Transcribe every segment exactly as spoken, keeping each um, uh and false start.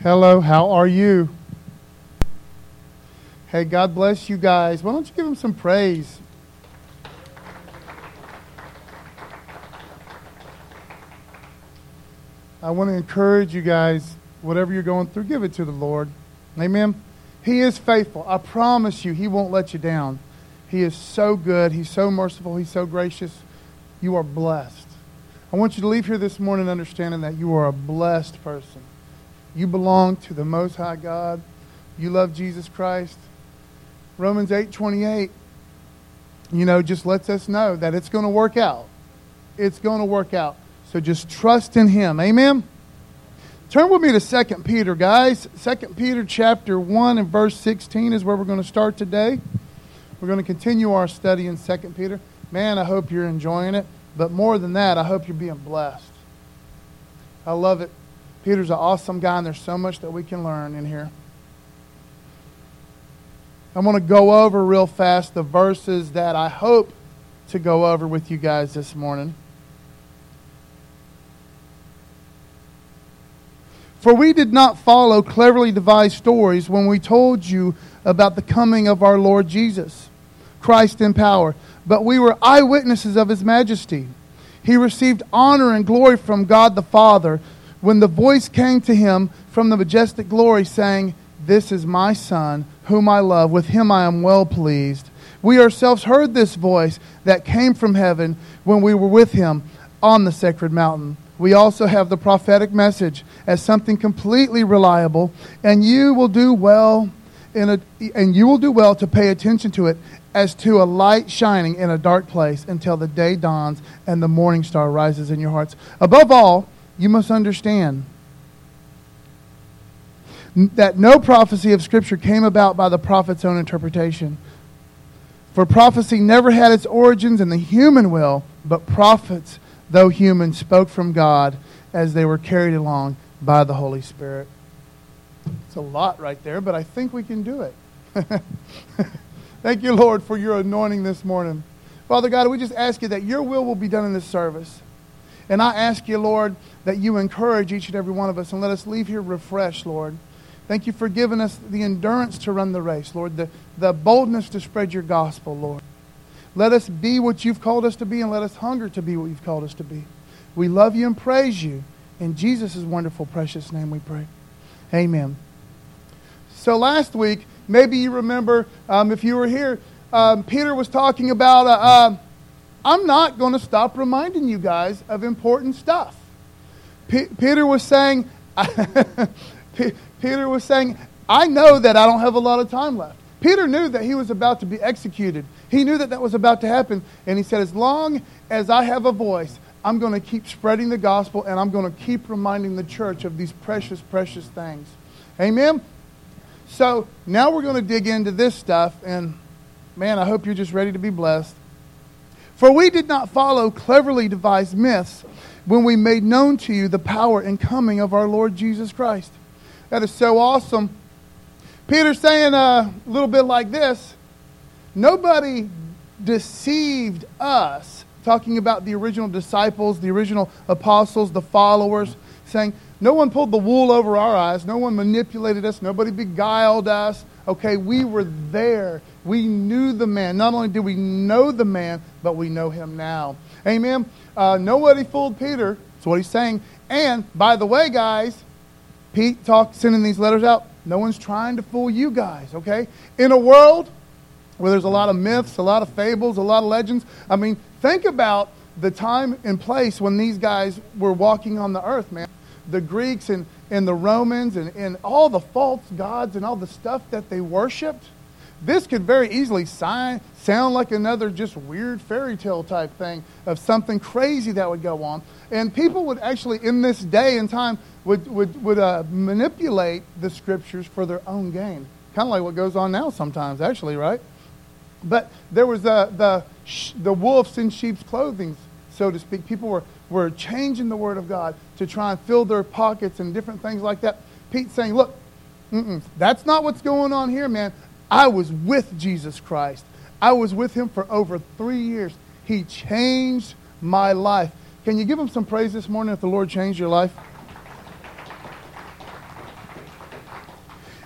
Hello, how are you? Hey, God bless you guys. Why don't you give him some praise? I want to encourage you guys, whatever you're going through, give it to the Lord. Amen. He is faithful. I promise you, he won't let you down. He is so good. He's so merciful. He's so gracious. You are blessed. I want you to leave here this morning understanding that you are a blessed person. You belong to the Most High God. You love Jesus Christ. Romans eight twenty-eight, you know, just lets us know that it's going to work out. It's going to work out. So just trust in him. Amen? Turn with me to Second Peter, guys. Second Peter chapter one and verse sixteen is where we're going to start today. We're going to continue our study in Second Peter. Man, I hope you're enjoying it. But more than that, I hope you're being blessed. I love it. Peter's an awesome guy, and there's so much that we can learn in here. I'm going to go over real fast the verses that I hope to go over with you guys this morning. For we did not follow cleverly devised stories when we told you about the coming of our Lord Jesus, Christ in power, but we were eyewitnesses of his majesty. He received honor and glory from God the Father when the voice came to him from the majestic glory, saying, "This is my Son, whom I love. With him I am well pleased." We ourselves heard this voice that came from heaven when we were with him on the sacred mountain. We also have the prophetic message as something completely reliable, and you will do well in a, and you will do well to pay attention to it as to a light shining in a dark place until the day dawns and the morning star rises in your hearts. Above all, you must understand that no prophecy of Scripture came about by the prophet's own interpretation. For prophecy never had its origins in the human will, but prophets, though human, spoke from God as they were carried along by the Holy Spirit. It's a lot right there, but I think we can do it. Thank you, Lord, for your anointing this morning. Father God, we just ask you that your will will be done in this service. And I ask you, Lord, that you encourage each and every one of us and let us leave here refreshed, Lord. Thank you for giving us the endurance to run the race, Lord, the, the boldness to spread your gospel, Lord. Let us be what you've called us to be, and let us hunger to be what you've called us to be. We love you and praise you. In Jesus' wonderful, precious name we pray. Amen. So last week, maybe you remember, um, if you were here, um, Peter was talking about, uh, uh, I'm not going to stop reminding you guys of important stuff. P- Peter was saying, P- Peter was saying, I know that I don't have a lot of time left. Peter knew that he was about to be executed. He knew that that was about to happen. And he said, as long as I have a voice, I'm going to keep spreading the gospel, and I'm going to keep reminding the church of these precious, precious things. Amen? So now we're going to dig into this stuff. And man, I hope you're just ready to be blessed. For we did not follow cleverly devised myths when we made known to you the power and coming of our Lord Jesus Christ. That is so awesome. Peter's saying a little bit like this. Nobody deceived us, talking about the original disciples, the original apostles, the followers, saying, no one pulled the wool over our eyes. No one manipulated us. Nobody beguiled us. Okay, we were there. We knew the man. Not only did we know the man, but we know him now. Amen? Uh, nobody fooled Peter. That's what he's saying. And, by the way, guys, Pete talked, sending these letters out. No one's trying to fool you guys, okay? In a world where there's a lot of myths, a lot of fables, a lot of legends. I mean, think about the time and place when these guys were walking on the earth, man. The Greeks and, and the Romans and, and all the false gods and all the stuff that they worshipped. This could very easily sign, sound like another just weird fairy tale type thing of something crazy that would go on. And people would actually, in this day and time, would, would, would uh, manipulate the scriptures for their own gain. Kind of like what goes on now sometimes, actually, right? But there was uh, the, the wolves in sheep's clothing, so to speak. People were, were changing the word of God to try and fill their pockets and different things like that. Pete's saying, look, mm-mm, that's not what's going on here, man. I was with Jesus Christ. I was with him for over three years. He changed my life. Can you give him some praise this morning if the Lord changed your life?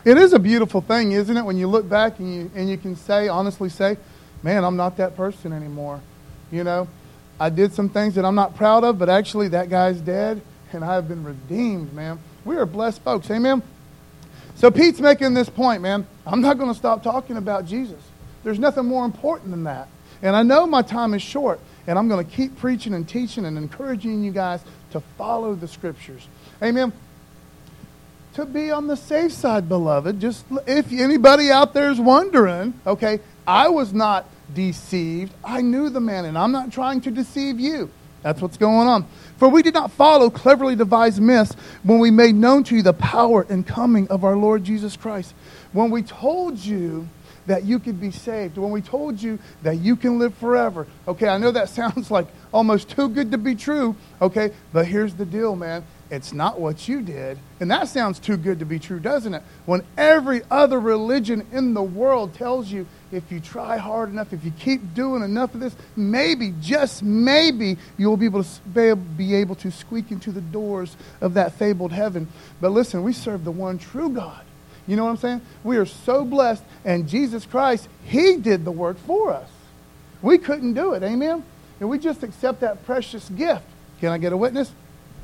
It is a beautiful thing, isn't it, when you look back and you and you can say, honestly say, man, I'm not that person anymore. You know, I did some things that I'm not proud of, but actually that guy's dead, and I have been redeemed, man. We are blessed folks, amen? So Pete's making this point, man. I'm not going to stop talking about Jesus. There's nothing more important than that. And I know my time is short, and I'm going to keep preaching and teaching and encouraging you guys to follow the Scriptures. Amen? To be on the safe side, beloved, just if anybody out there is wondering, okay, I was not deceived. I knew the man, and I'm not trying to deceive you. That's what's going on. For we did not follow cleverly devised myths when we made known to you the power and coming of our Lord Jesus Christ. When we told you that you could be saved, when we told you that you can live forever. Okay, I know that sounds like almost too good to be true, okay, but here's the deal, man. It's not what you did. And that sounds too good to be true, doesn't it? When every other religion in the world tells you if you try hard enough, if you keep doing enough of this, maybe, just maybe, you'll be able to be able to squeak into the doors of that fabled heaven. But listen, we serve the one true God. You know what I'm saying? We are so blessed, and Jesus Christ, He did the work for us. We couldn't do it, amen? And we just accept that precious gift. Can I get a witness?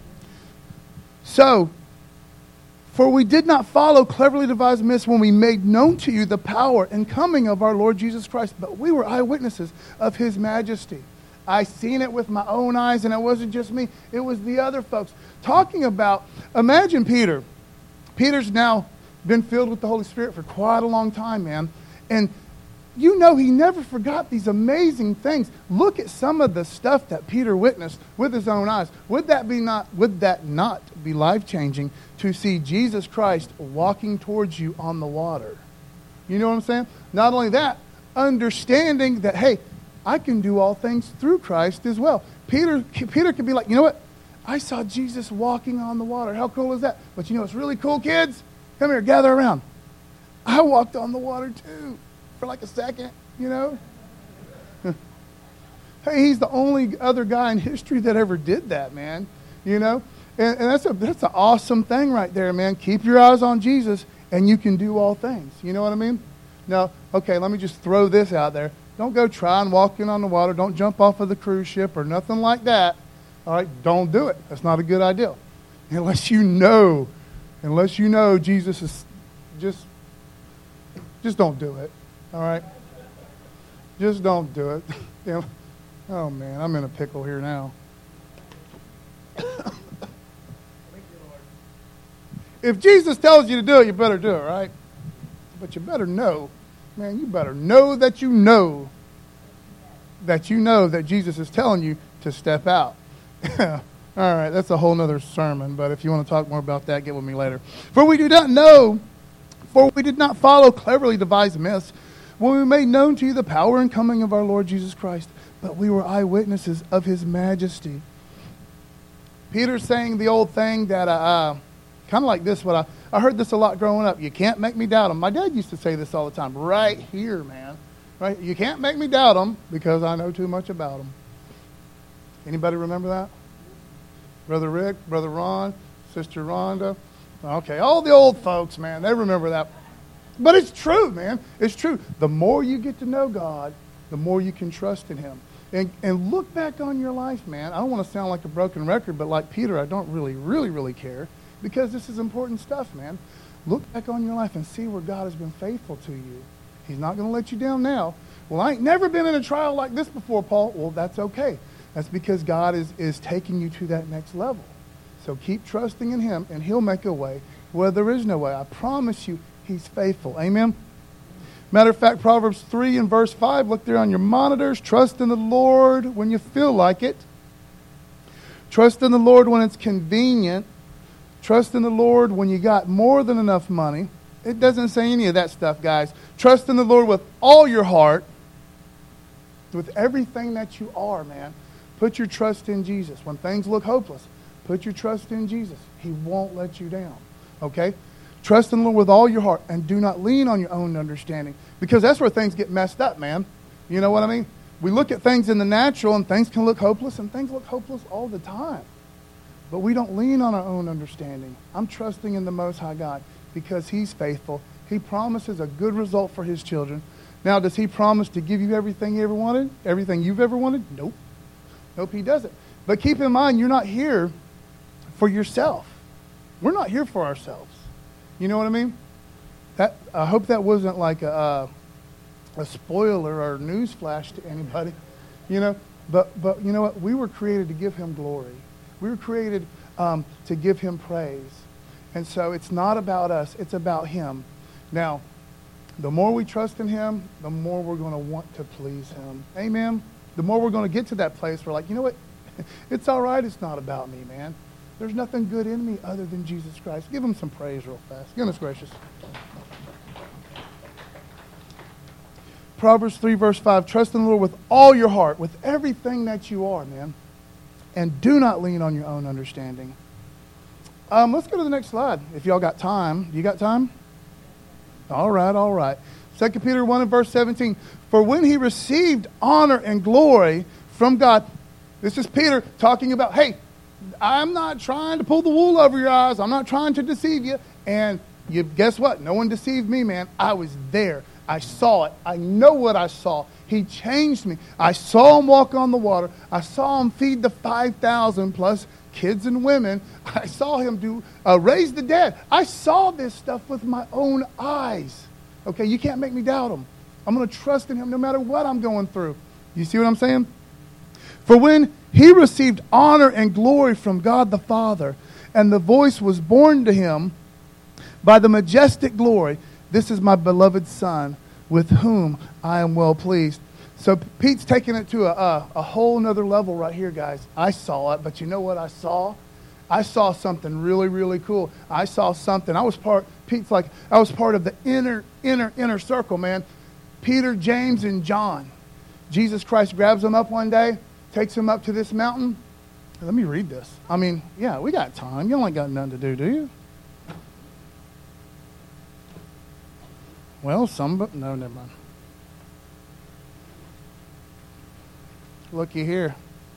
So, for we did not follow cleverly devised myths when we made known to you the power and coming of our Lord Jesus Christ, but we were eyewitnesses of His majesty. I seen it with my own eyes, and it wasn't just me. It was the other folks. Talking about, imagine Peter. Peter's now been filled with the Holy Spirit for quite a long time, man. And you know he never forgot these amazing things. Look at some of the stuff that Peter witnessed with his own eyes. Would that be not would that not be life-changing to see Jesus Christ walking towards you on the water? You know what I'm saying? Not only that, understanding that, hey, I can do all things through Christ as well. Peter Peter could be like, you know what? I saw Jesus walking on the water. How cool is that? But you know what's really cool, kids? Come here, gather around. I walked on the water too. For like a second, you know. Hey, he's the only other guy in history that ever did that, man. You know, and, and that's a that's an awesome thing right there, man. Keep your eyes on Jesus, and you can do all things. You know what I mean? Now, okay, let me just throw this out there. Don't go trying walking on the water. Don't jump off of the cruise ship or nothing like that. All right, don't do it. That's not a good idea, unless you know, unless you know Jesus is just just don't do it. All right? Just don't do it. Yeah. Oh, man, I'm in a pickle here now. If Jesus tells you to do it, you better do it, right? But you better know, man, you better know that you know that you know that Jesus is telling you to step out. All right, that's a whole nother sermon, but if you want to talk more about that, get with me later. For we do not know, for we did not follow cleverly devised myths, when we made known to you the power and coming of our Lord Jesus Christ, but we were eyewitnesses of His majesty. Peter's saying the old thing that, uh, kind of like this, what I, I heard this a lot growing up. You can't make me doubt Him. My dad used to say this all the time, right here, man. Right? You can't make me doubt Him because I know too much about Him. Anybody remember that? Brother Rick, Brother Ron, Sister Rhonda. Okay, all the old folks, man, they remember that. But it's true, man. It's true. The more you get to know God, the more you can trust in Him. And and look back on your life, man. I don't want to sound like a broken record, but like Peter, I don't really, really, really care because this is important stuff, man. Look back on your life and see where God has been faithful to you. He's not going to let you down now. Well, I ain't never been in a trial like this before, Paul. Well, that's okay. That's because God is, is taking you to that next level. So keep trusting in Him, and He'll make a way where there is no way. I promise you, He's faithful. Amen? Matter of fact, Proverbs three and verse five, look there on your monitors. Trust in the Lord when you feel like it. Trust in the Lord when it's convenient. Trust in the Lord when you got more than enough money. It doesn't say any of that stuff, guys. Trust in the Lord with all your heart, with everything that you are, man. Put your trust in Jesus. When things look hopeless, put your trust in Jesus. He won't let you down. Okay? Trust in the Lord with all your heart and do not lean on your own understanding, because that's where things get messed up, man. You know what I mean? We look at things in the natural and things can look hopeless, and things look hopeless all the time. But we don't lean on our own understanding. I'm trusting in the Most High God because he's faithful. He promises a good result for his children. Now, does he promise to give you everything you ever wanted? Everything you've ever wanted? Nope. Nope, he doesn't. But keep in mind, you're not here for yourself. We're not here for ourselves. You know what I mean? That I hope that wasn't like a, a spoiler or news flash to anybody. You know, but but you know what? We were created to give him glory. We were created um, to give him praise. And so it's not about us. It's about him. Now, the more we trust in him, the more we're going to want to please him. Amen? The more we're going to get to that place where like, you know what? It's all right. It's not about me, man. There's nothing good in me other than Jesus Christ. Give him some praise real fast. Goodness gracious. Proverbs three, verse five. Trust in the Lord with all your heart, with everything that you are, man. And do not lean on your own understanding. Um, let's go to the next slide. If y'all got time. You got time? All right, all right. Second Peter one and verse seventeen. For when he received honor and glory from God. This is Peter talking about, hey, I'm not trying to pull the wool over your eyes. I'm not trying to deceive you. And you guess what? No one deceived me, man. I was there. I saw it. I know what I saw. He changed me. I saw him walk on the water. I saw him feed the five thousand plus kids and women. I saw him do uh, raise the dead. I saw this stuff with my own eyes. Okay, you can't make me doubt him. I'm going to trust in him no matter what I'm going through. You see what I'm saying? For when he received honor and glory from God the Father, and the voice was borne to him by the majestic glory, this is my beloved Son, with whom I am well pleased. So Pete's taking it to a, a, a whole nother level right here, guys. I saw it, but you know what I saw? I saw something really, really cool. I saw something. I was part, Pete's like, I was part of the inner, inner, inner circle, man. Peter, James, and John. Jesus Christ grabs them up one day, takes them up to this mountain. Let me read this. I mean, yeah, we got time. You only got nothing to do, do you? Well, some, but no, never mind. Looky here.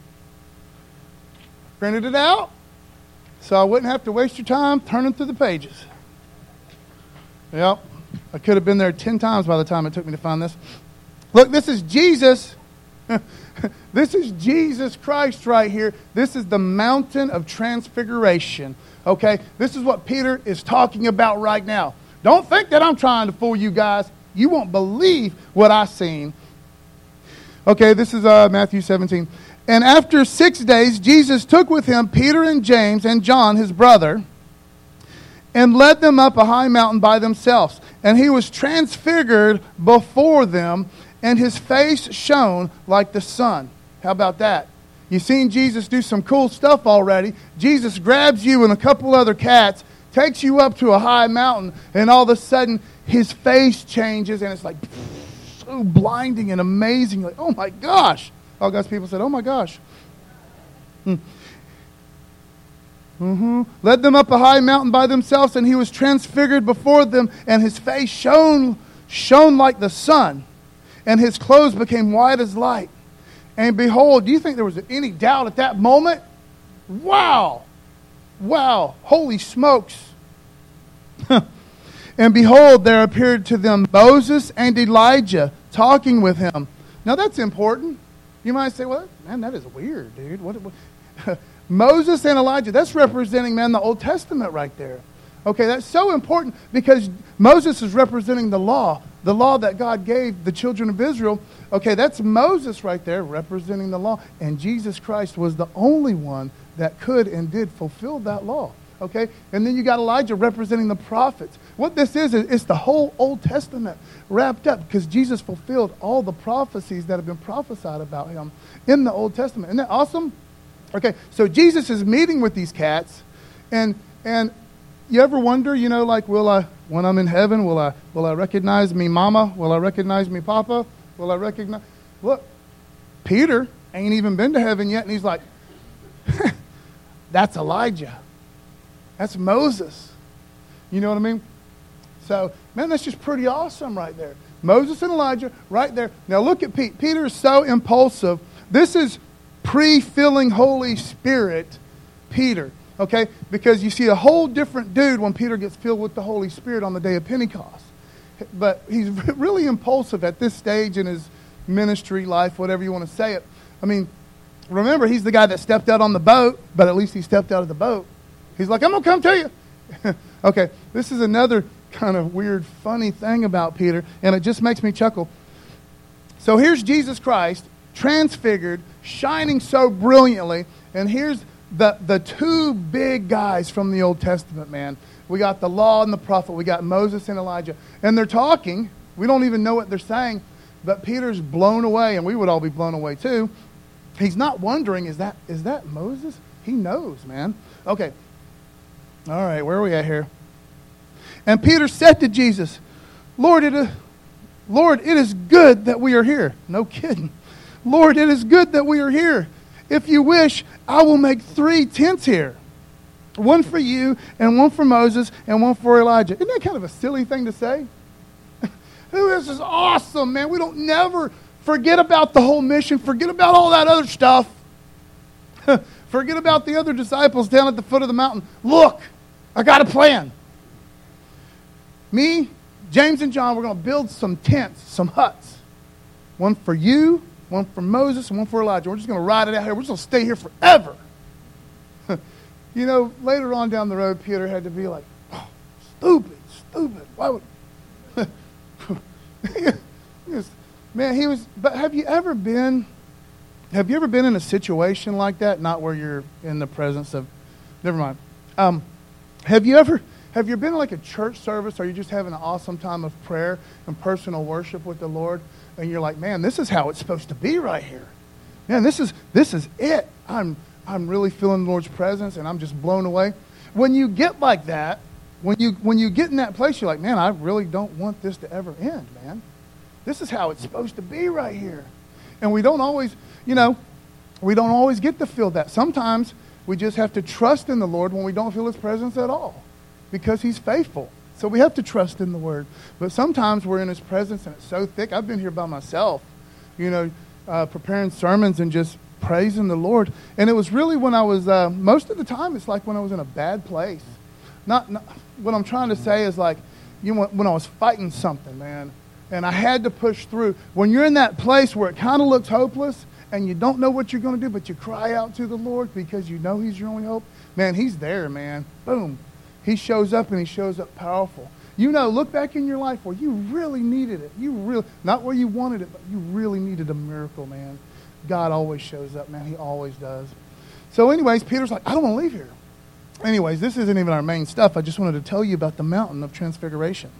Printed it out so I wouldn't have to waste your time turning through the pages. Yep. I could have been there ten times by the time it took me to find this. Look, this is Jesus. This is Jesus Christ right here. This is the mountain of transfiguration. Okay? This is what Peter is talking about right now. Don't think that I'm trying to fool you guys. You won't believe what I've seen. Okay, this is uh, Matthew seventeen. And after six days, Jesus took with him Peter and James and John, his brother, and led them up a high mountain by themselves. And he was transfigured before them, and his face shone like the sun. How about that? You've seen Jesus do some cool stuff already. Jesus grabs you and a couple other cats, takes you up to a high mountain, and all of a sudden his face changes, and it's like so blinding and amazing. Like, oh my gosh. All God's people said, oh my gosh. Hmm. Mm-hmm. Led them up a high mountain by themselves, and he was transfigured before them, and his face shone, shone like the sun, and his clothes became white as light. And behold, do you think there was any doubt at that moment? Wow. Wow. Holy smokes. And behold, there appeared to them Moses and Elijah talking with him. Now that's important. You might say, well, man, that is weird, dude. What, what? Moses and Elijah, that's representing, man, the Old Testament right there. Okay, that's so important because Moses is representing the law, the law that God gave the children of Israel. Okay, that's Moses right there representing the law. And Jesus Christ was the only one that could and did fulfill that law. Okay, and then you got Elijah representing the prophets. What this is, is it's the whole Old Testament wrapped up because Jesus fulfilled all the prophecies that have been prophesied about him in the Old Testament. Isn't that awesome? Okay, so Jesus is meeting with these cats, and and you ever wonder, you know, like, will I, when I'm in heaven, will I will I recognize me mama? Will I recognize me papa? Will I recognize? Look, Peter ain't even been to heaven yet, and he's like, that's Elijah. That's Moses. You know what I mean? So, man, that's just pretty awesome right there. Moses and Elijah right there. Now look at Pete. Peter is so impulsive. This is pre-filling Holy Spirit Peter. Okay? Because you see a whole different dude when Peter gets filled with the Holy Spirit on the day of Pentecost. But he's really impulsive at this stage in his ministry life, whatever you want to say it. I mean, remember, he's the guy that stepped out on the boat, but at least he stepped out of the boat. He's like, I'm going to come to you. Okay, this is another kind of weird, funny thing about Peter, and it just makes me chuckle. So here's Jesus Christ, transfigured, shining so brilliantly, and here's the, the two big guys from the Old Testament, man. We got the law and the prophet. We got Moses and Elijah. And they're talking. We don't even know what they're saying. But Peter's blown away, and we would all be blown away too. He's not wondering, is that is that Moses? He knows, man. Okay. All right, where are we at here? And Peter said to Jesus, Lord, it is, Lord, it is good that we are here. No kidding. Lord, it is good that we are here. If you wish, I will make three tents here. One for you, and one for Moses, and one for Elijah. Isn't that kind of a silly thing to say? This is awesome, man. We don't never forget about the whole mission. Forget about all that other stuff. Forget about the other disciples down at the foot of the mountain. Look, I got a plan. Me, James, and John, we're going to build some tents, some huts. One for you, one for Moses, and one for Elijah. We're just going to ride it out here. We're just going to stay here forever. You know, later on down the road, Peter had to be like, oh, stupid, stupid. Why would... Man, he was... But have you ever been... Have you ever been in a situation like that? Not where you're in the presence of... Never mind. Um, have you ever... Have you been in like a church service, or you're just having an awesome time of prayer and personal worship with the Lord, and you're like, man, this is how it's supposed to be right here. Man, this is this is it. I'm... I'm really feeling the Lord's presence, and I'm just blown away. When you get like that, when you when you get in that place, you're like, man, I really don't want this to ever end, man. This is how it's supposed to be right here. And we don't always, you know, we don't always get to feel that. Sometimes we just have to trust in the Lord when we don't feel His presence at all, because He's faithful. So we have to trust in the Word. But sometimes we're in His presence, and it's so thick. I've been here by myself, you know, uh, preparing sermons and just praising the Lord. And it was really when I was, uh, most of the time, it's like when I was in a bad place. Not, not what I'm trying to say is like, you know, when I was fighting something, man, and I had to push through. When you're in that place where it kind of looks hopeless and you don't know what you're going to do, but you cry out to the Lord because you know He's your only hope, man, He's there, man. Boom. He shows up, and He shows up powerful. You know, look back in your life where you really needed it. You really, not where you wanted it, but you really needed a miracle, man. God always shows up, man. He always does. So anyways, Peter's like, I don't want to leave here. Anyways, this isn't even our main stuff. I just wanted to tell you about the mountain of transfiguration.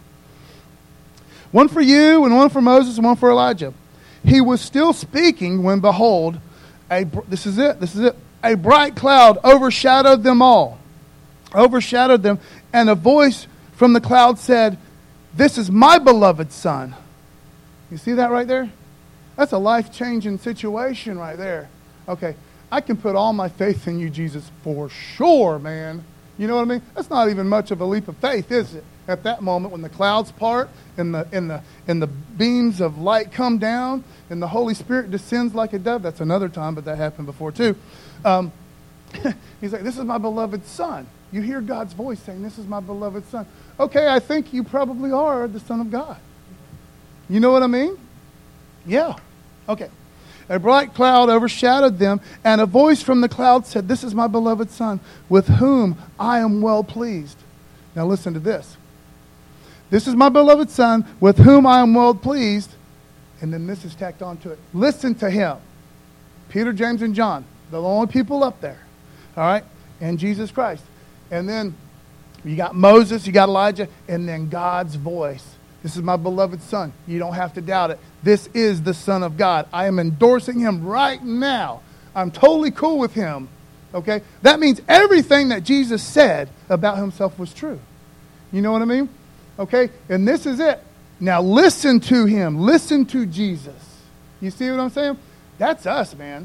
One for you, and one for Moses, and one for Elijah. He was still speaking when, behold, a, this is it, this is it. A bright cloud overshadowed them all. Overshadowed them, and a voice from the cloud said, this is my beloved Son. You see that right there? That's a life-changing situation right there. Okay, I can put all my faith in you, Jesus, for sure, man. You know what I mean? That's not even much of a leap of faith, is it? At that moment, when the clouds part and the and the and the beams of light come down and the Holy Spirit descends like a dove. That's another time, but that happened before too. Um, he's like, "This is my beloved Son." You hear God's voice saying, "This is my beloved Son." Okay, I think you probably are the Son of God. You know what I mean? Yeah. Okay. A bright cloud overshadowed them, and a voice from the cloud said, this is my beloved Son, with whom I am well pleased. Now listen to this. This is my beloved Son, with whom I am well pleased. And then this is tacked onto it. Listen to Him. Peter, James, and John. They're the only people up there. All right? And Jesus Christ. And then you got Moses, you got Elijah, and then God's voice. This is my beloved Son. You don't have to doubt it. This is the Son of God. I am endorsing Him right now. I'm totally cool with Him. Okay? That means everything that Jesus said about Himself was true. You know what I mean? Okay? And this is it. Now listen to Him. Listen to Jesus. You see what I'm saying? That's us, man.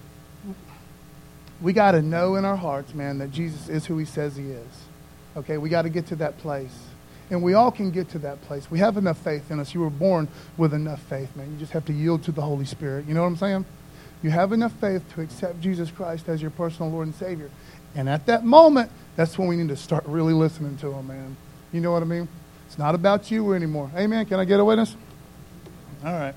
We got to know in our hearts, man, that Jesus is who He says He is. Okay? We got to get to that place. And we all can get to that place. We have enough faith in us. You were born with enough faith, man. You just have to yield to the Holy Spirit. You know what I'm saying? You have enough faith to accept Jesus Christ as your personal Lord and Savior. And at that moment, that's when we need to start really listening to him, man. You know what I mean? It's not about you anymore. Amen. Can I get a witness? All right.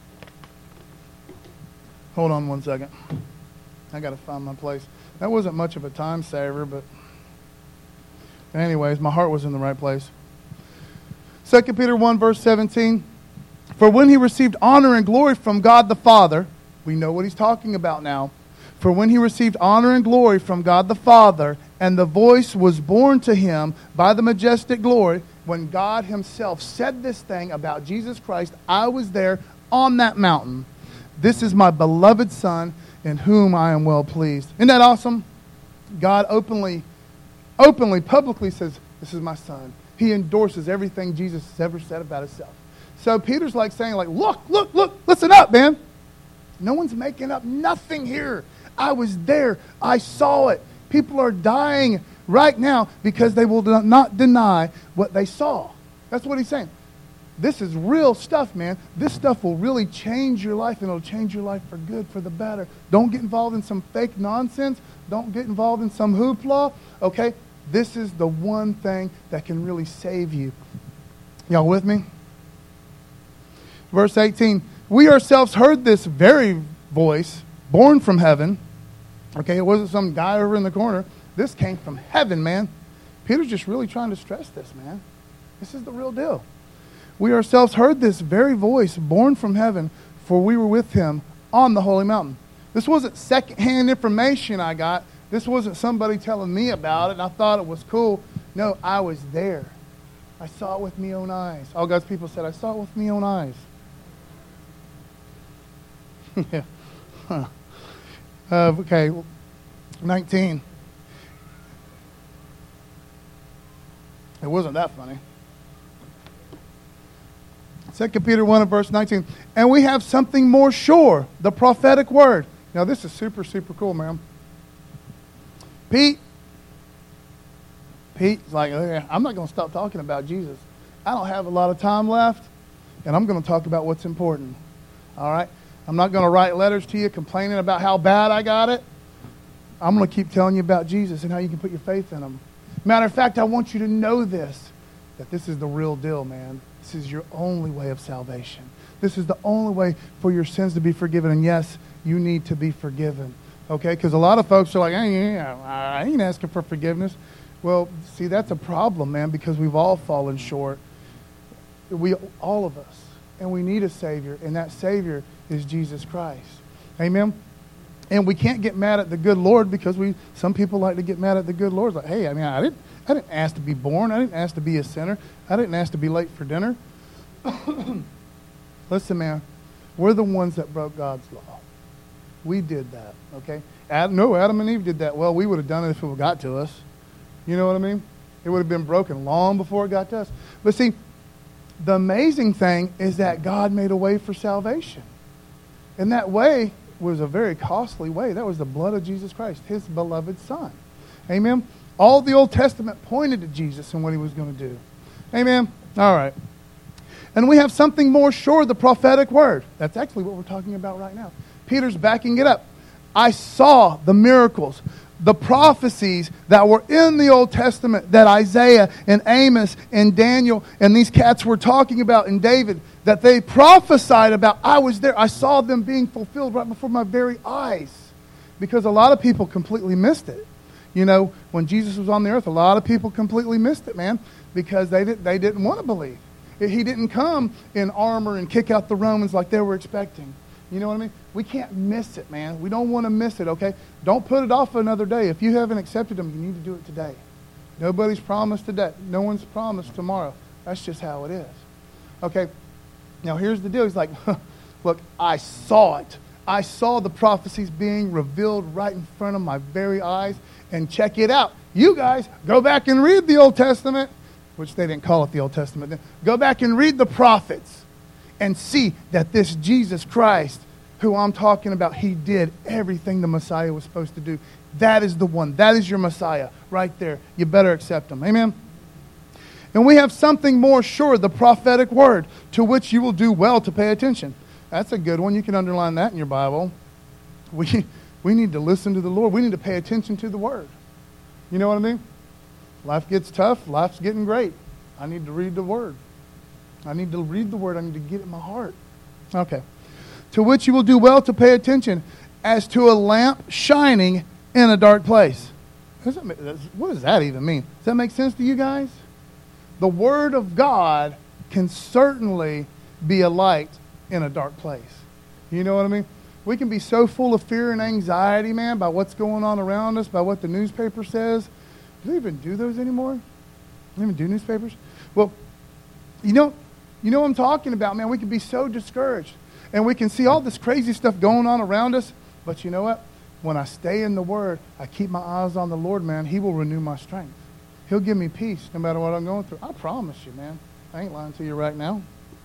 Hold on one second. I got to find my place. That wasn't much of a time saver, but anyways, my heart was in the right place. Second Peter one, verse seventeen. For when he received honor and glory from God the Father, we know what he's talking about now. For when he received honor and glory from God the Father, and the voice was borne to him by the majestic glory, when God himself said this thing about Jesus Christ, I was there on that mountain. This is my beloved Son, in whom I am well pleased. Isn't that awesome? God openly, openly, publicly says, this is my Son. He endorses everything Jesus has ever said about himself. So Peter's like saying, like, look, look, look, listen up, man. No one's making up nothing here. I was there. I saw it. People are dying right now because they will not deny what they saw. That's what he's saying. This is real stuff, man. This stuff will really change your life, and it'll change your life for good, for the better. Don't get involved in some fake nonsense. Don't get involved in some hoopla, okay? This is the one thing that can really save you. Y'all with me? Verse eighteen, we ourselves heard this very voice, born from heaven. Okay, it wasn't some guy over in the corner. This came from heaven, man. Peter's just really trying to stress this, man. This is the real deal. We ourselves heard this very voice, born from heaven, for we were with him on the holy mountain. This wasn't secondhand information I got. This wasn't somebody telling me about it, and I thought it was cool. No, I was there. I saw it with my own eyes. All God's people said, I saw it with my own eyes. Yeah. Huh. Uh, okay, nineteen. It wasn't that funny. Second Peter one and verse nineteen. And we have something more sure, the prophetic word. Now this is super, super cool, man. Pete, Pete's like, I'm not going to stop talking about Jesus. I don't have a lot of time left, and I'm going to talk about what's important. All right? I'm not going to write letters to you complaining about how bad I got it. I'm going to keep telling you about Jesus and how you can put your faith in him. Matter of fact, I want you to know this, that this is the real deal, man. This is your only way of salvation. This is the only way for your sins to be forgiven. And yes, you need to be forgiven. Okay? Because a lot of folks are like, hey, I ain't asking for forgiveness. Well, see, that's a problem, man, because we've all fallen short. We, all of us. And we need a Savior. And that Savior is Jesus Christ. Amen? And we can't get mad at the good Lord because we. Some people like to get mad at the good Lord. Like, hey, I mean, I didn't, I didn't ask to be born. I didn't ask to be a sinner. I didn't ask to be late for dinner. Listen, man, we're the ones that broke God's law. We did that, okay? Adam, no, Adam and Eve did that. Well, we would have done it if it got to us. You know what I mean? It would have been broken long before it got to us. But see, the amazing thing is that God made a way for salvation. And that way was a very costly way. That was the blood of Jesus Christ, his beloved Son. Amen? All the Old Testament pointed to Jesus and what he was going to do. Amen? All right. And we have something more sure, the prophetic word. That's actually what we're talking about right now. Peter's backing it up. I saw the miracles, the prophecies that were in the Old Testament that Isaiah and Amos and Daniel and these cats were talking about, and David, that they prophesied about. I was there. I saw them being fulfilled right before my very eyes. Because a lot of people completely missed it. You know, when Jesus was on the earth, a lot of people completely missed it, man, because they, did, they didn't want to believe. He didn't come in armor and kick out the Romans like they were expecting. You know what I mean? We can't miss it, man. We don't want to miss it, okay? Don't put it off another day. If you haven't accepted him, you need to do it today. Nobody's promised today. No one's promised tomorrow. That's just how it is. Okay? Now, here's the deal. He's like, look, I saw it. I saw the prophecies being revealed right in front of my very eyes. And check it out. You guys, go back and read the Old Testament, which they didn't call it the Old Testament then. Go back and read the prophets and see that this Jesus Christ, who I'm talking about, he did everything the Messiah was supposed to do. That is the one. That is your Messiah right there. You better accept him. Amen? And we have something more sure, the prophetic word, to which you will do well to pay attention. That's a good one. You can underline that in your Bible. We, we need to listen to the Lord. We need to pay attention to the word. You know what I mean? Life gets tough. Life's getting great. I need to read the Word. I need to read the Word. I need to get it in my heart. Okay. To which you will do well to pay attention, as to a lamp shining in a dark place. What does that even mean? Does that make sense to you guys? The Word of God can certainly be a light in a dark place. You know what I mean? We can be so full of fear and anxiety, man, by what's going on around us, by what the newspaper says. Do they even do those anymore? Do they even do newspapers? Well, you know, you know what I'm talking about, man. We can be so discouraged. And we can see all this crazy stuff going on around us. But you know what? When I stay in the Word, I keep my eyes on the Lord, man, He will renew my strength. He'll give me peace no matter what I'm going through. I promise you, man. I ain't lying to you right now.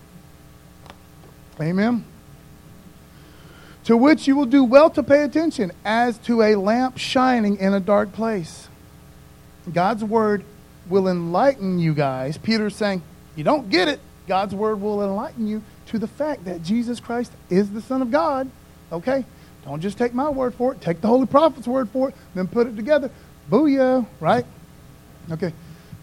Amen. To which you will do well to pay attention, as to a lamp shining in a dark place. God's Word will enlighten you guys. Peter's saying, you don't get it. God's Word will enlighten you to the fact that Jesus Christ is the Son of God. Okay? Don't just take my word for it. Take the Holy Prophet's word for it. Then put it together. Booyah. Right? Okay.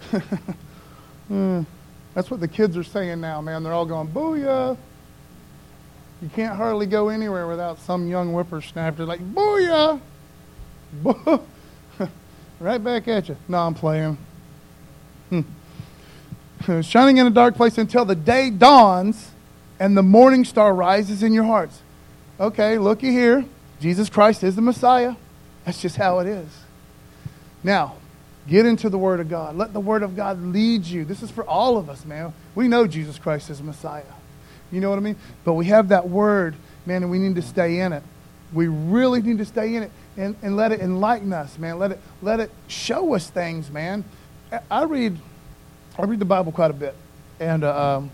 mm, that's what the kids are saying now, man. They're all going, booyah. You can't hardly go anywhere without some young whippersnapper like, booyah. Boo. Right back at you. No, I'm playing. Hmm. Shining in a dark place until the day dawns and the morning star rises in your hearts. Okay, looky here. Jesus Christ is the Messiah. That's just how it is. Now, get into the Word of God. Let the Word of God lead you. This is for all of us, man. We know Jesus Christ is Messiah. You know what I mean? But we have that Word, man, and we need to stay in it. We really need to stay in it and, and let it enlighten us, man. Let it let it show us things, man. I read I read the Bible quite a bit. And uh, um,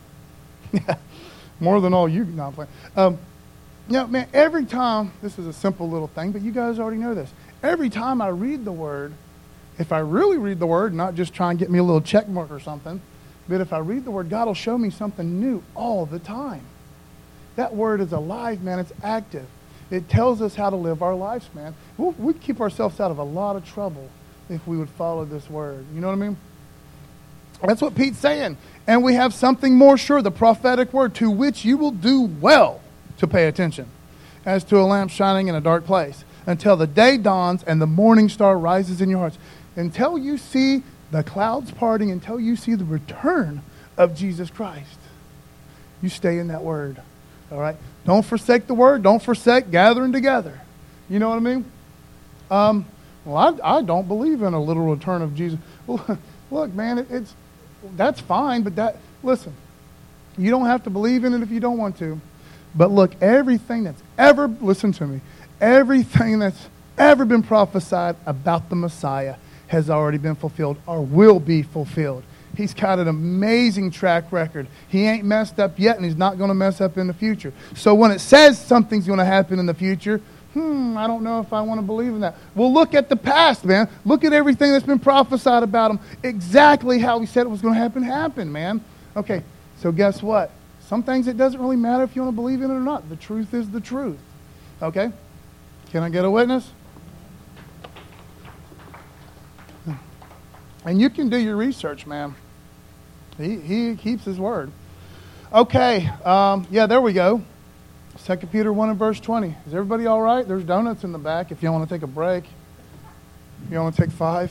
more than all you, no, I'm playing. Um, you know, man, every time, this is a simple little thing, but you guys already know this. Every time I read the Word, if I really read the Word, not just try and get me a little check mark or something, but if I read the Word, God will show me something new all the time. That Word is alive, man. It's active. It tells us how to live our lives, man. We'll, we'd keep ourselves out of a lot of trouble if we would follow this Word. You know what I mean? That's what Pete's saying. And we have something more sure, the prophetic word, to which you will do well to pay attention, as to a lamp shining in a dark place, until the day dawns and the morning star rises in your hearts. Until you see the clouds parting, until you see the return of Jesus Christ. You stay in that Word. All right? Don't forsake the Word. Don't forsake gathering together. You know what I mean? Um, well, I, I don't believe in a literal return of Jesus. Well, look, man, it, it's that's fine, but that, listen, you don't have to believe in it if you don't want to. But look, everything that's ever, listen to me, everything that's ever been prophesied about the Messiah has already been fulfilled or will be fulfilled. He's got an amazing track record. He ain't messed up yet, and he's not going to mess up in the future. So when it says something's going to happen in the future, hmm, I don't know if I want to believe in that. Well, look at the past, man. Look at everything that's been prophesied about him. Exactly how he said it was going to happen, happened, man. Okay, so guess what? Some things it doesn't really matter if you want to believe in it or not. The truth is the truth. Okay? Can I get a witness? And you can do your research, man. He, he keeps his word. Okay, um, yeah, there we go. Second Peter one and verse twenty. Is everybody all right? There's donuts in the back if you want to take a break. You want to take five?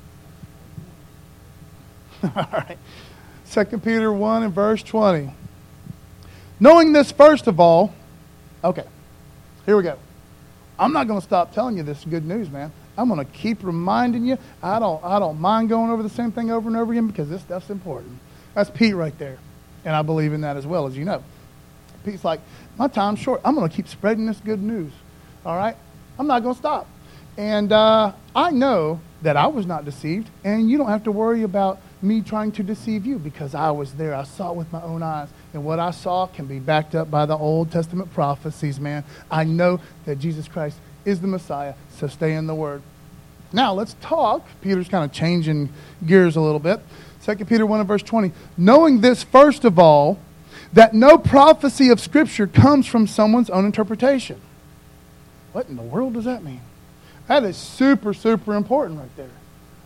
All right. Second Peter one and verse twenty. Knowing this first of all, okay, here we go. I'm not going to stop telling you this good news, man. I'm going to keep reminding you. I don't, I don't mind going over the same thing over and over again because this stuff's important. That's Pete right there. And I believe in that as well, as you know. Pete's like, my time's short. I'm going to keep spreading this good news. All right? I'm not going to stop. And uh, I know that I was not deceived. And you don't have to worry about me trying to deceive you because I was there. I saw it with my own eyes. And what I saw can be backed up by the Old Testament prophecies, man. I know that Jesus Christ is the Messiah, so stay in the Word. Now, let's talk. Peter's kind of changing gears a little bit. Second Peter one and verse twenty. Knowing this first of all, that no prophecy of Scripture comes from someone's own interpretation. What in the world does that mean? That is super, super important right there.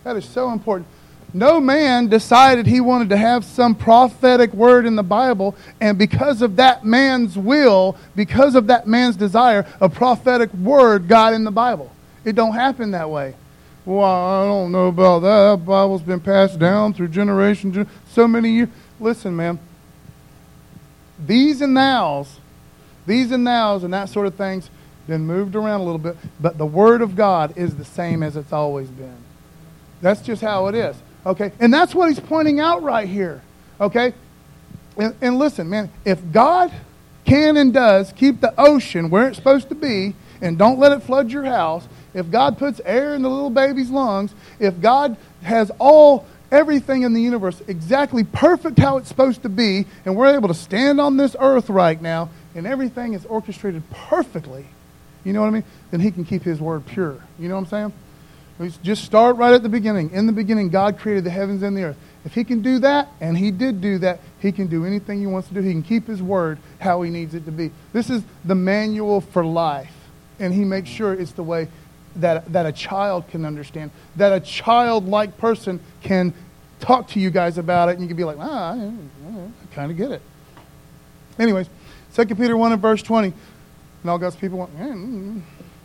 That is so important. No man decided he wanted to have some prophetic word in the Bible, and because of that man's will, because of that man's desire, a prophetic word got in the Bible. It don't happen that way. Well, I don't know about that. That Bible's been passed down through generations, so many years. Listen, man. These and nows, these and nows and that sort of things been moved around a little bit, but the Word of God is the same as it's always been. That's just how it is. Okay? And that's what he's pointing out right here. Okay? And, and listen, man, if God can and does keep the ocean where it's supposed to be and don't let it flood your house, if God puts air in the little baby's lungs, if God has all, everything in the universe exactly perfect how it's supposed to be, and we're able to stand on this earth right now, and everything is orchestrated perfectly, you know what I mean? Then he can keep his word pure. You know what I'm saying? We just start right at the beginning. In the beginning, God created the heavens and the earth. If he can do that, and he did do that, he can do anything he wants to do. He can keep his word how he needs it to be. This is the manual for life, and he makes sure it's the way that, that a child can understand, that a childlike person can talk to you guys about it, and you can be like, ah, I, I kind of get it. Anyways, Second Peter one and verse twenty. And all God's people went, mm.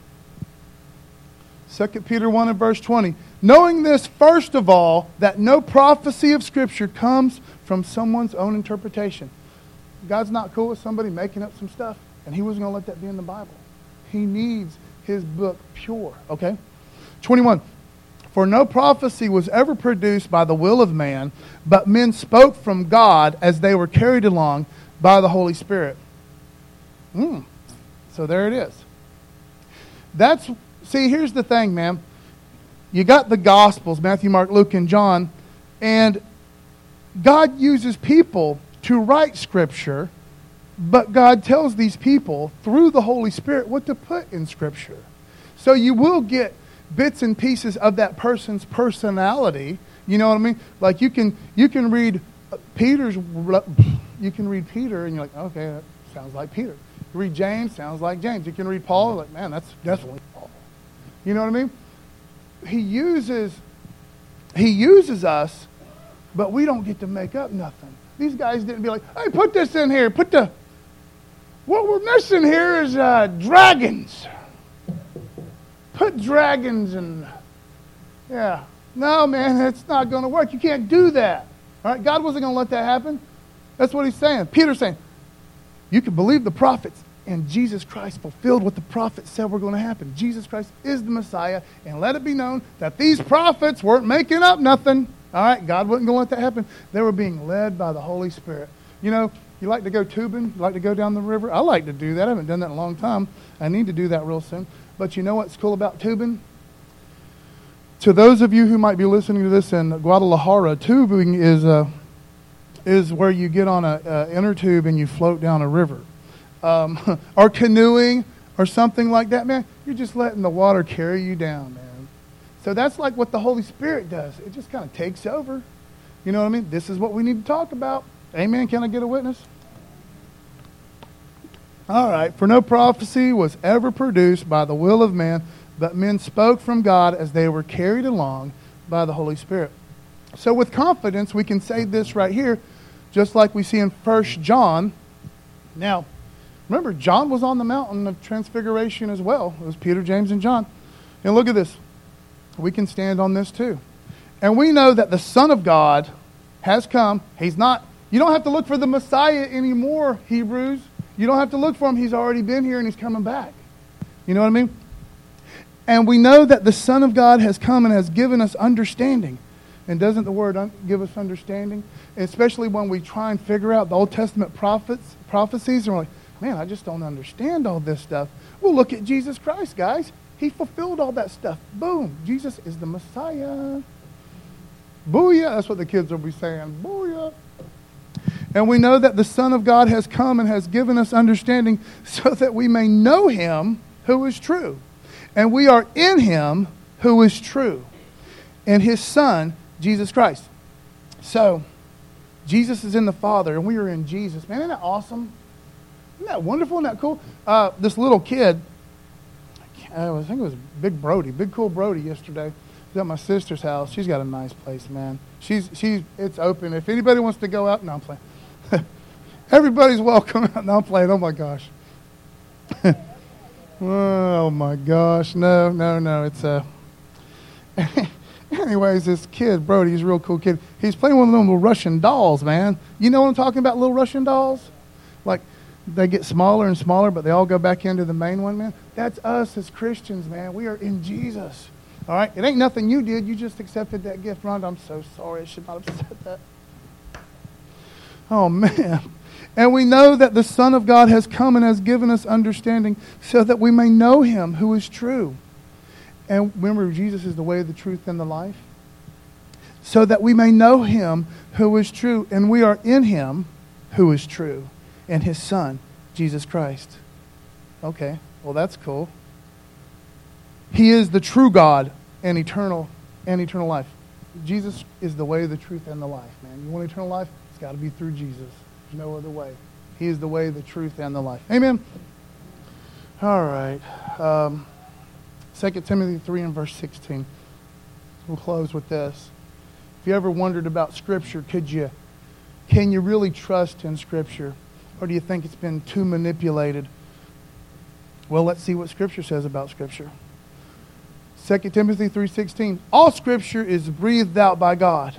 Second Peter one and verse twenty. Knowing this, first of all, that no prophecy of Scripture comes from someone's own interpretation. God's not cool with somebody making up some stuff, and he wasn't going to let that be in the Bible. He needs his book pure, okay? twenty-one. For no prophecy was ever produced by the will of man, but men spoke from God as they were carried along by the Holy Spirit. Mm. So there it is. That's, see, here's the thing, man. You got the Gospels, Matthew, Mark, Luke, and John, and God uses people to write Scripture, but God tells these people through the Holy Spirit what to put in Scripture. So you will get bits and pieces of that person's personality. You know what I mean? Like you can you can read Peter's, you can read Peter, and you're like, okay, that sounds like Peter. You read James, sounds like James. You can read Paul, like, man, that's definitely Paul. You know what I mean? He uses, he uses us, but we don't get to make up nothing. These guys didn't be like, hey, put this in here. Put the, what we're missing here is uh, dragons. Put dragons in, yeah. No, man, it's not going to work. You can't do that. All right, God wasn't going to let that happen. That's what he's saying. Peter's saying, you can believe the prophets, and Jesus Christ fulfilled what the prophets said were going to happen. Jesus Christ is the Messiah, and let it be known that these prophets weren't making up nothing. All right, God wasn't going to let that happen. They were being led by the Holy Spirit. You know, you like to go tubing? You like to go down the river? I like to do that. I haven't done that in a long time. I need to do that real soon. But you know what's cool about tubing? To those of you who might be listening to this in Guadalajara, tubing is a, is where you get on a, a inner tube and you float down a river. Um, or canoeing or something like that, man. You're just letting the water carry you down, man. So that's like what the Holy Spirit does. It just kind of takes over. You know what I mean? This is what we need to talk about. Amen. Can I get a witness? All right. For no prophecy was ever produced by the will of man, but men spoke from God as they were carried along by the Holy Spirit. So with confidence, we can say this right here, just like we see in First John. Now, remember, John was on the mountain of transfiguration as well. It was Peter, James, and John. And look at this. We can stand on this too. And we know that the Son of God has come. He's not, you don't have to look for the Messiah anymore, Hebrews. You don't have to look for him. He's already been here and he's coming back. You know what I mean? And we know that the Son of God has come and has given us understanding. And doesn't the Word un- give us understanding? Especially when we try and figure out the Old Testament prophets, prophecies, and we're like, man, I just don't understand all this stuff. Well, look at Jesus Christ, guys. He fulfilled all that stuff. Boom. Jesus is the Messiah. Booyah. That's what the kids will be saying. Booyah. And we know that the Son of God has come and has given us understanding so that we may know him who is true. And we are in him who is true. And his Son, Jesus Christ. So, Jesus is in the Father and we are in Jesus. Man, isn't that awesome? Isn't that wonderful? Isn't that cool? Uh, this little kid, I think it was Big Brody, Big Cool Brody yesterday, She's at my sister's house. She's got a nice place, man. She's she's it's open. If anybody wants to go out, no, I'm playing. Everybody's welcome. No, I'm playing. Oh my gosh. Oh my gosh. No, no, no. It's a. Uh... Anyways, this kid, Brody, he's a real cool kid. He's playing one of them little Russian dolls, man. You know what I'm talking about, little Russian dolls? Like, they get smaller and smaller, but they all go back into the main one, man. That's us as Christians, man. We are in Jesus. All right? It ain't nothing you did. You just accepted that gift. Rhonda, I'm so sorry. I should not have said that. Oh, man. And we know that the Son of God has come and has given us understanding so that we may know him who is true. And remember, Jesus is the way, the truth, and the life. So that we may know him who is true. And we are in him who is true. And his Son, Jesus Christ. Okay, well that's cool. He is the true God and eternal and eternal life. Jesus is the way, the truth, and the life, man. You want eternal life? It's got to be through Jesus. There's no other way. He is the way, the truth, and the life. Amen? All right. Um... Second Timothy three and verse sixteen. We'll close with this. If you ever wondered about Scripture, could you, can you really trust in Scripture? Or do you think it's been too manipulated? Well, let's see what Scripture says about Scripture. Second Timothy three sixteen. All Scripture is breathed out by God.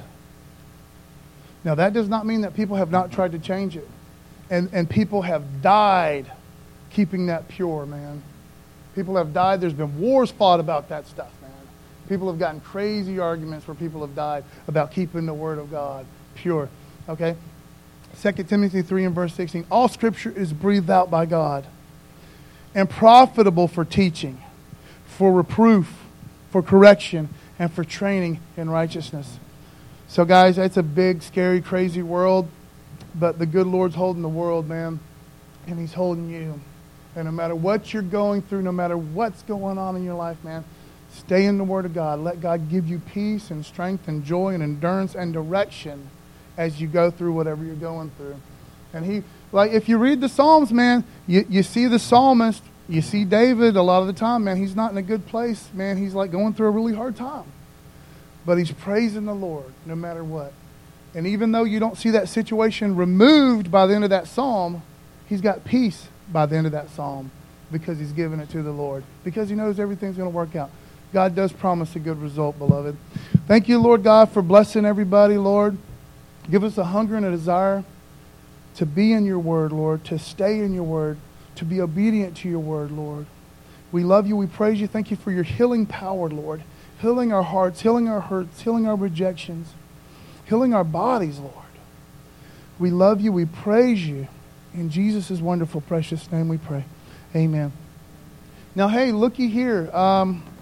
Now, that does not mean that people have not tried to change it. And, and people have died keeping that pure, man. People have died. There's been wars fought about that stuff, man. People have gotten crazy arguments where people have died about keeping the Word of God pure. Okay? Second Timothy three and verse sixteen. All Scripture is breathed out by God and profitable for teaching, for reproof, for correction, and for training in righteousness. So, guys, it's a big, scary, crazy world, but the good Lord's holding the world, man, and He's holding you. And no matter what you're going through, no matter what's going on in your life, man, stay in the Word of God. Let God give you peace and strength and joy and endurance and direction as you go through whatever you're going through. And he, like, if you read the Psalms, man, you, you see the psalmist, you see David a lot of the time, man, he's not in a good place, man. He's like going through a really hard time. But he's praising the Lord no matter what. And even though you don't see that situation removed by the end of that psalm, he's got peace by the end of that psalm because he's given it to the Lord, because he knows everything's going to work out. God does promise a good result, beloved. Thank you, Lord God, for blessing everybody, Lord. Give us a hunger and a desire to be in your word, Lord, to stay in your word, to be obedient to your word, Lord. We love you. We praise you. Thank you for your healing power, Lord. Healing our hearts, healing our hurts, healing our rejections, healing our bodies, Lord. We love you. We praise you. In Jesus' wonderful, precious name we pray. Amen. Now, hey, looky here. Um,